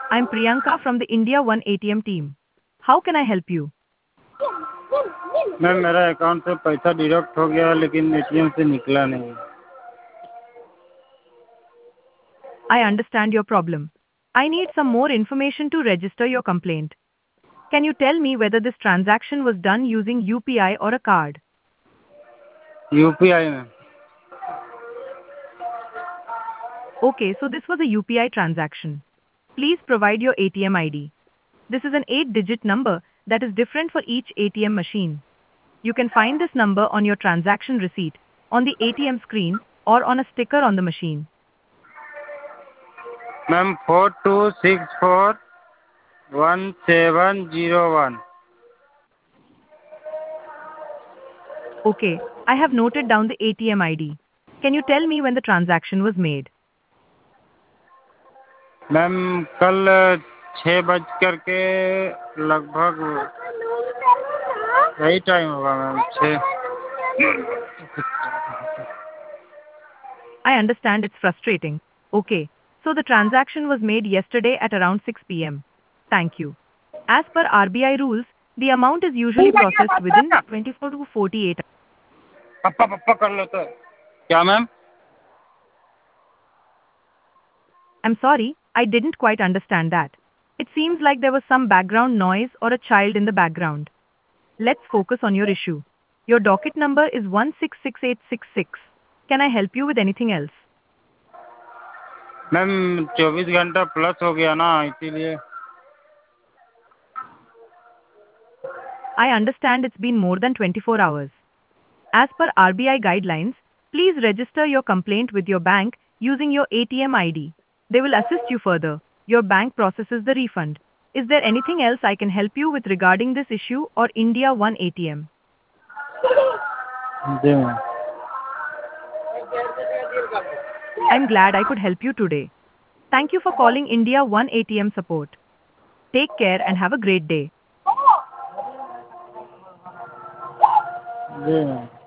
I'm Priyanka from the India One ATM team. How can I help you? Ma'am मेरा account से पैसा deduct हो गया लेकिन एटीएम से निकला नहीं। I understand your problem. I need some more information to register your complaint. Can you tell me whether this transaction was done using UPI or a card? UPI में। Okay, so this was a UPI transaction. Please provide your ATM ID. This is an 8-digit number that is different for each ATM machine. You can find this number on your transaction receipt, on the ATM screen, or on a sticker on the machine. Ma'am 42641701। Okay, I have noted down the ATM ID. Can you tell me when the transaction was made? Ma'am कल 6 बज के लगभग यही time होगा ma'am 6। I understand it's frustrating. Okay, so the transaction was made yesterday at around 6 p.m. Thank you. As per RBI rules, the amount is usually processed within 24 to 48 hours. पप्पा पप्पा कर लो तो क्या ma'am? I'm sorry, I didn't quite understand that. It seems like there was some background noise or a child in the background. Let's focus on your issue. Your docket number is 166866. Can I help you with anything else? Ma'am 24 घंटा plus हो गया ना इसीलिए। I understand it's been more than 24 hours. As per RBI guidelines, please register your complaint with your bank using your ATM ID. They will assist you further. Your bank processes the refund. Is there anything else I can help you with regarding this issue or India One ATM? जी ma'am. I'm glad I could help you today. Thank you for calling India One ATM support. Take care and have a great day. जी ma'am.